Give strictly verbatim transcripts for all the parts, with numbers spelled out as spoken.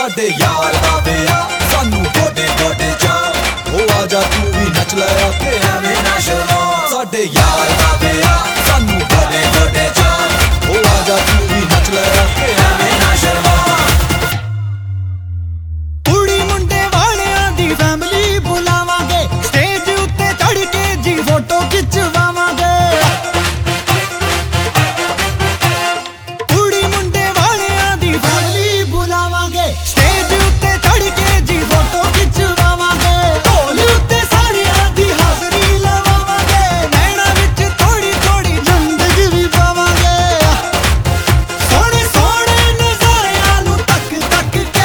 साडे यार दा विआह सानू गोडे गोडे जा ओ आजा तू भी नच ले आके एवें ना शर्मा साडे यार दा विआह सानू गोडे गोडे जा ओ आजा तू भी नच ले आके एवें ना शर्मा कुड़ी मुंडे वालियां दी फैमिली बुलावांगे स्टेज उत्ते चढ़ के जी फोटो खिचवावांगे कुड़ी मुंडे वालियां दी फैमिली बुलावांगे स्टेज उत्ते चढ़ के जी फोटो खिचवावांगे ढोल उत्ते सारियां दी हाज़री लवावांगे नैना विच थोड़ी थोड़ी जिंदगी भी पावांगे सोहणे सोहणे नज़ारियां नूं तक तक के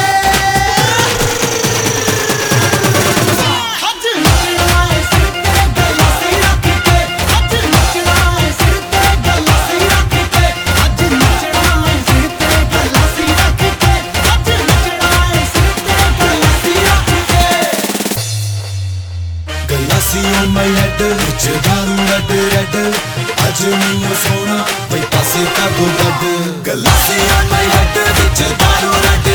ਅੱਜ ਨੱਚਣਾ ਏ ਸਿਰ ਤੇ ਗਲਾਸੀ ਰੱਖ ਕੇ ਅੱਜ ਨੱਚਣਾ ਏ ਸਿਰ ਤੇ ਗਲਾਸੀ ਰੱਖ ਕੇ ਅੱਜ ਨੱਚਣਾ ਏ ਸਿਰ ਤੇ ਗਲਾਸੀ ਰੱਖ ਕੇ ਅੱਜ ਨੱਚਣਾ ਏ ਸਿਰ ਤੇ ਗਲਾਸੀ ਰੱਖ ਕੇ गलासी on my head विच दारू रेड रेड अज नहीं ओ सोना बई पासे का गो गड गलासी on my head विच दारू रेड